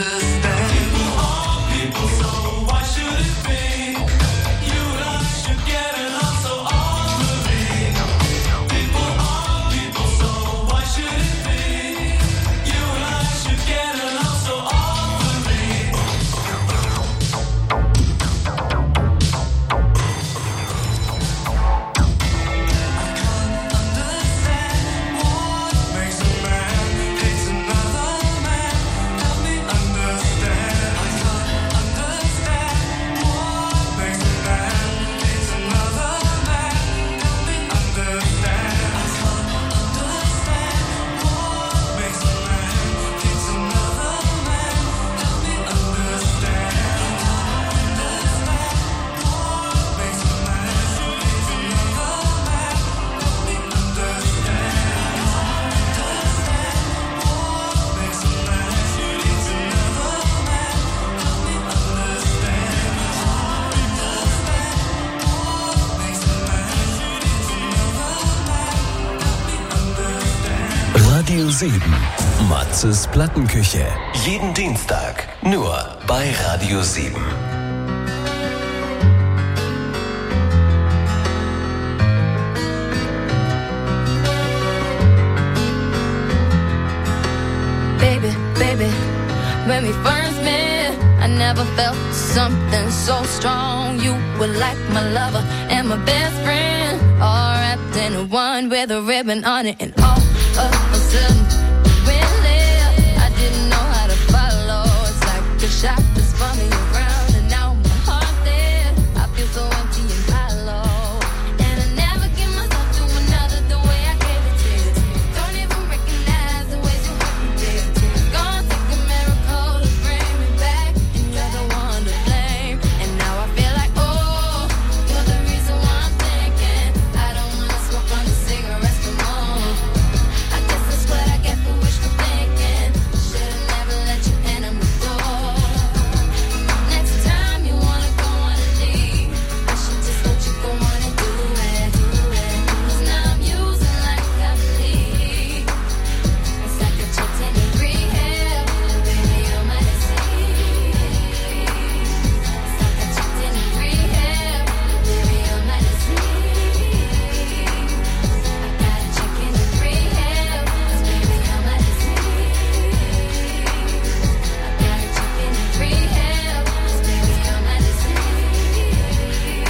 Radio 7. Matzes Plattenküche. Jeden Dienstag. Nur bei Radio 7. Baby, baby, when we first met, I never felt something so strong. You were like my lover and my best friend, all wrapped in one with a ribbon on it. And all of a sudden, we left. I didn't know how to follow. It's like a shot that's spun me around, and now my heart's dead. I feel so empty and hollow, and I never give myself to another the way I gave it to you. Don't even recognize the ways you hurt me, baby. Gonna take a miracle to bring me back, and you're the one to blame. And now I feel like, oh, you're the reason why I'm thinking I don't wanna smoke on the cigarettes no more. I guess that's what I get for wishful thinking. Should've never let you enter my door. Next time you wanna go on and leave, I should just let you go on and do it. 'Cause now I'm using like I believe. It's like a chick taking rehab, baby, you're my disease. It's like a chick taking rehab, baby, you're my disease. I got a chick in rehab, 'cause baby, you're my disease. I got a chick in rehab, 'cause baby, you're my disease.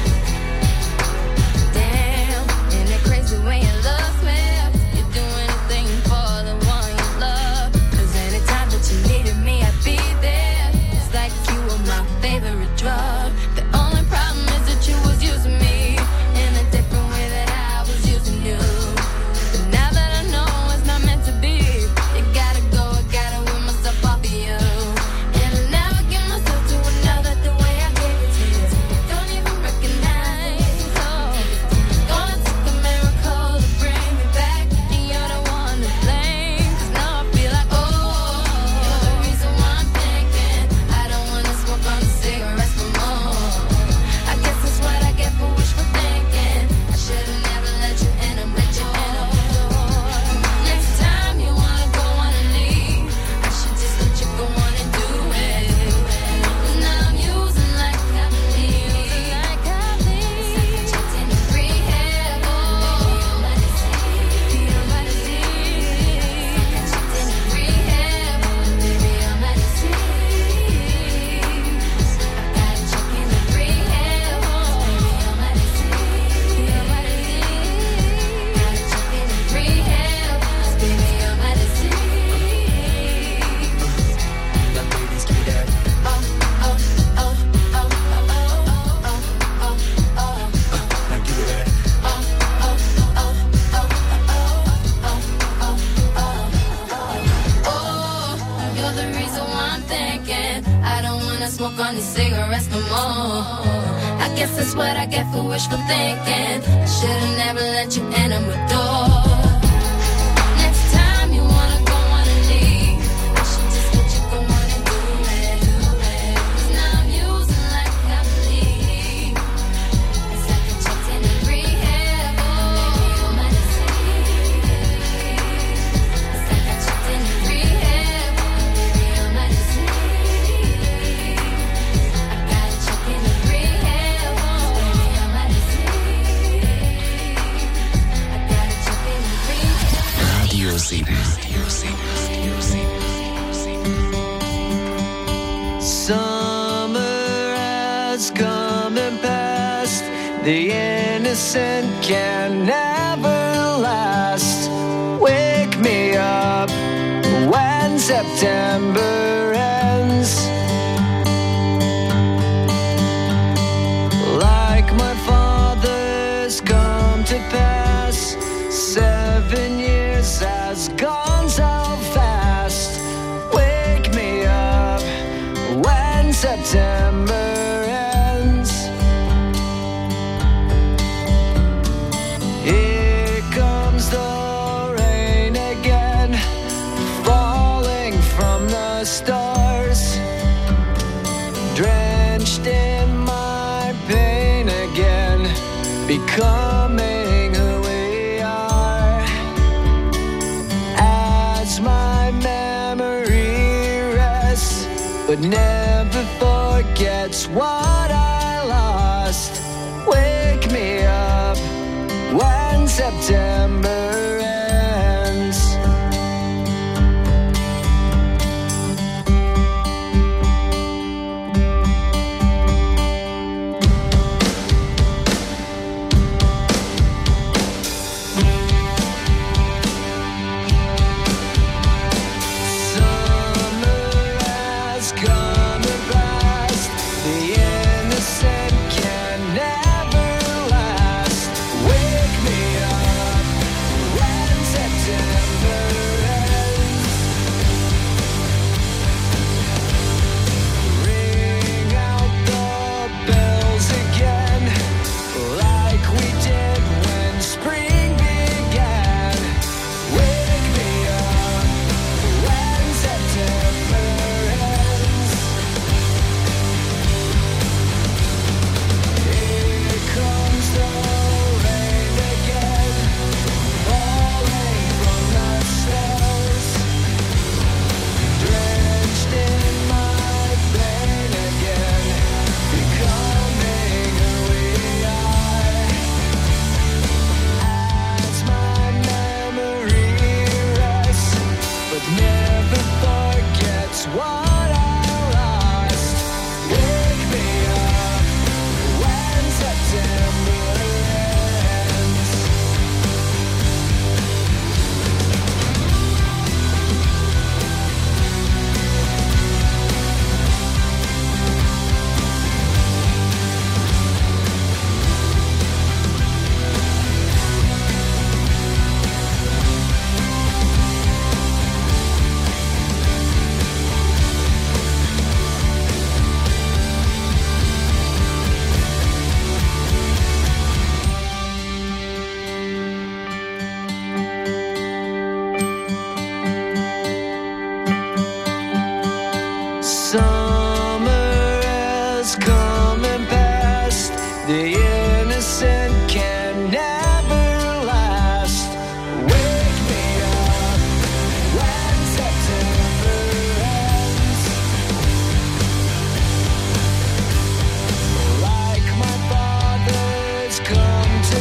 Damn, isn't it crazy when your love smells? You do anything for the one you love. 'Cause anytime that you needed me, I'd be there. It's like you were my favorite drug. The only problem is that you was using me in a different way that I was using you. But now that I know it's not meant to be, you gotta go, I gotta win myself off of you. And I never give myself to another the way I gave it to you. Don't even recognize, oh. Gonna take a miracle to bring me back, and you're the one to blame. 'Cause now I feel like, oh, you're the reason why I'm thinking I don't wanna smoke on the cigarettes no more. I guess that's what I get for wishful thinking. I should've never let you in, I'm let you in on the door. Next time you wanna go on and leave, I should just let you go on and do it. 'Cause now I'm using like I believe. It's like a chick in rehab, oh, you're my disease. You're my disease. It's like a chick in rehab, baby, you're my disease. I got a chick in rehab, oh, baby, you're my disease. You're my disease. Got a chick in rehab, 'cause baby, you're my disease. Now ladies, give me that. Oh, oh, oh, oh, oh, oh, oh, oh, oh, oh. Now give me that. Oh, oh, oh, oh, oh, oh, oh, oh. Oh, you're the reason why I'm thinking I don't wanna smoke on these cigarettes no more. I guess that's what I get for wishful thinking. I should've never let you enter my door. Next time you wanna go on and leave, I should just let you go on and do it. 'Cause now I'm using like I believe. It's like a chick in rehab, oh, you're my disease. It's like a chick in rehab, baby, you're my disease. Summer has come and passed. The innocent can never last. Wake me up when September ends. Like my father's come to pass, 7 years has gone so fast. Wake me up when September ends. Here comes the rain again, falling from the stars, drenched in my pain again, becoming who we are. As my memory rests, but never forgets what I lost. Wake me up when September ends.